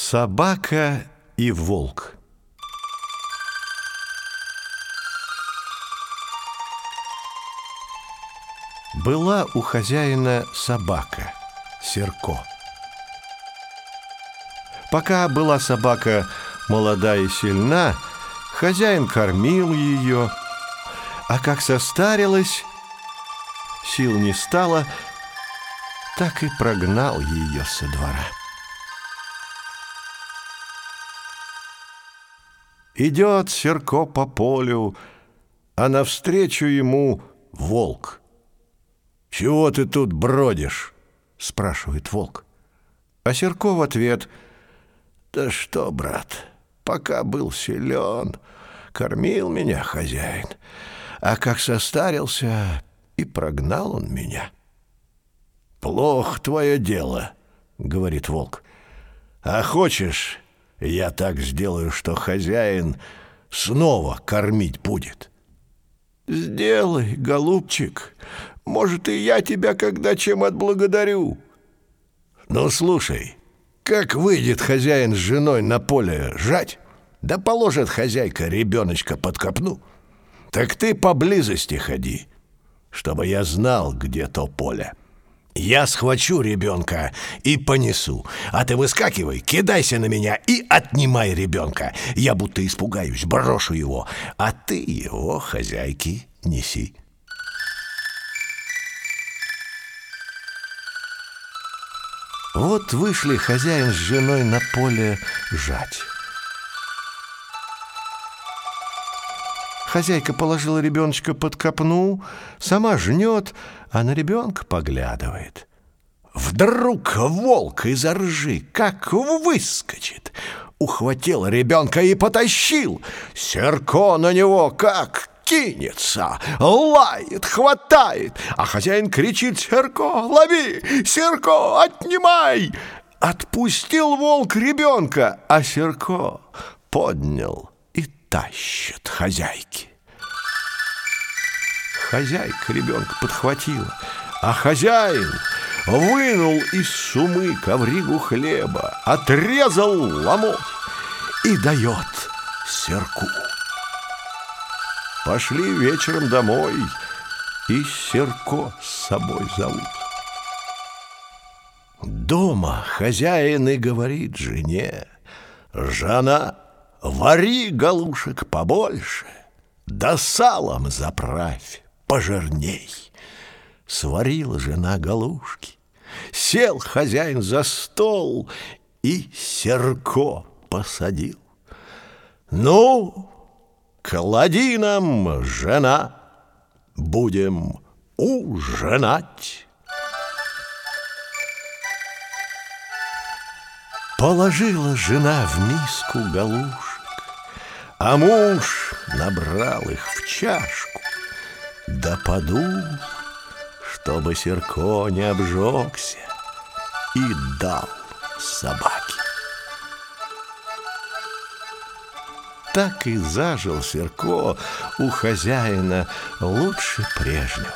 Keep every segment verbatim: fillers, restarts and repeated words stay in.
Собака и волк. Была у хозяина собака, Серко. Пока была собака молода и сильна, хозяин кормил ее, а как состарилась, сил не стало, так и прогнал ее со двора. Идет Серко по полю, а навстречу ему волк. «Чего ты тут бродишь?» — спрашивает волк. А Серко в ответ: «Да что, брат, пока был силен, кормил меня хозяин, а как состарился, и прогнал он меня». «Плохо твое дело», — говорит волк. «А хочешь, я так сделаю, что хозяин снова кормить будет?» «Сделай, голубчик, может, и я тебя когда чем отблагодарю». «Ну, слушай, как выйдет хозяин с женой на поле жать, да положит хозяйка ребеночка под копну, так ты поблизости ходи, чтобы я знал, где то поле. Я схвачу ребенка и понесу, а ты выскакивай, кидайся на меня и отнимай ребенка. Я будто испугаюсь, брошу его, а ты его хозяйке неси». Вот вышли хозяин с женой на поле жать. Хозяйка положила ребеночка под копну, сама жнет, а на ребенка поглядывает. Вдруг волк из-за ржи как выскочит, ухватил ребенка и потащил. Серко на него как кинется, лает, хватает, а хозяин кричит: «Серко, лови! Серко, отнимай!» Отпустил волк ребенка, а Серко поднял и тащит хозяйки. Хозяйка ребенка подхватила, а хозяин вынул из сумы ковригу хлеба, отрезал ломоть и дает Серку. Пошли вечером домой, и Серко с собой зовут. Дома хозяин и говорит жене: «Жена, вари галушек побольше, да салом заправь пожирней». Сварила жена галушки, сел хозяин за стол и Серко посадил. «Ну, клади нам, жена, будем ужинать». Положила жена в миску галушек, а муж набрал их в чашку, да подул, чтобы Серко не обжегся, и дал собаке. Так и зажил Серко у хозяина лучше прежнего.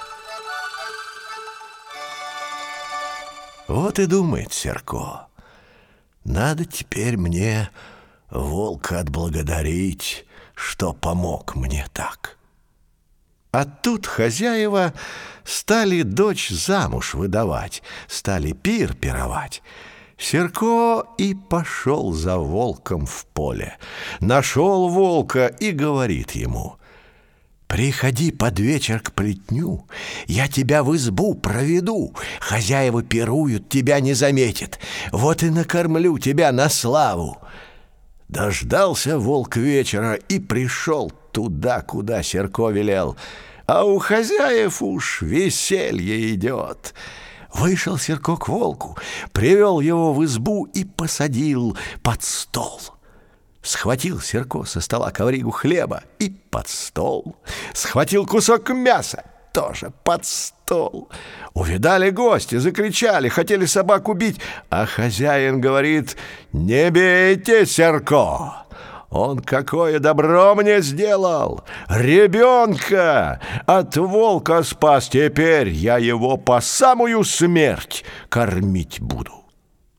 Вот и думает Серко: надо теперь мне волка отблагодарить, что помог мне так. А тут хозяева стали дочь замуж выдавать, стали пир пировать. Серко и пошел за волком в поле. Нашел волка и говорит ему: «Приходи под вечер к плетню, я тебя в избу проведу, хозяева пируют, тебя не заметят, вот и накормлю тебя на славу». Дождался волк вечера и пришел туда, куда Серко велел, а у хозяев уж веселье идет. Вышел Серко к волку, привел его в избу и посадил под стол. Схватил Серко со стола ковригу хлеба и под стол. Схватил кусок мяса, тоже под стол. Увидали гости, закричали, хотели собаку бить, а хозяин говорит: «Не бейте Серко! Он какое добро мне сделал! Ребенка от волка спас, теперь я его по самую смерть кормить буду».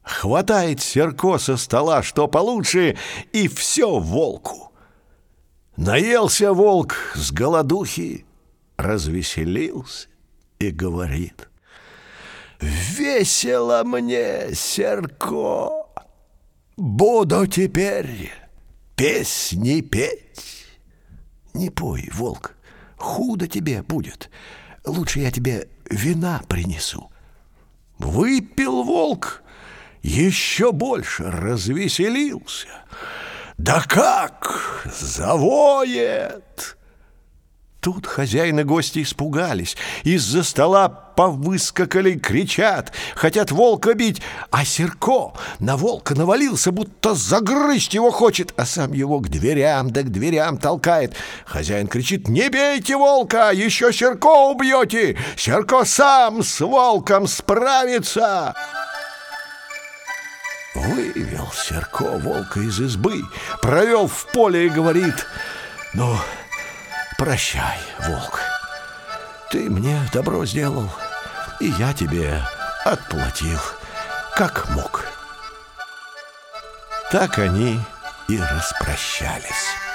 Хватает Серко со стола, что получше, и все волку. Наелся волк с голодухи, развеселился и говорит: «Весело мне, Серко, буду теперь песни петь». «Не пой, волк, худо тебе будет, лучше я тебе вина принесу». Выпил волк, еще больше развеселился. Да как завоет! Тут хозяин и гости испугались, из-за стола повыскакали, кричат, хотят волка бить, а Серко на волка навалился, будто загрызть его хочет, а сам его к дверям да к дверям толкает. Хозяин кричит: «Не бейте волка, еще Серко убьете! Серко сам с волком справится!» Вывел Серко волка из избы, провел в поле и говорит: «Ну, прощай, волк, ты мне добро сделал, и я тебе отплатил, как мог». Так они и распрощались.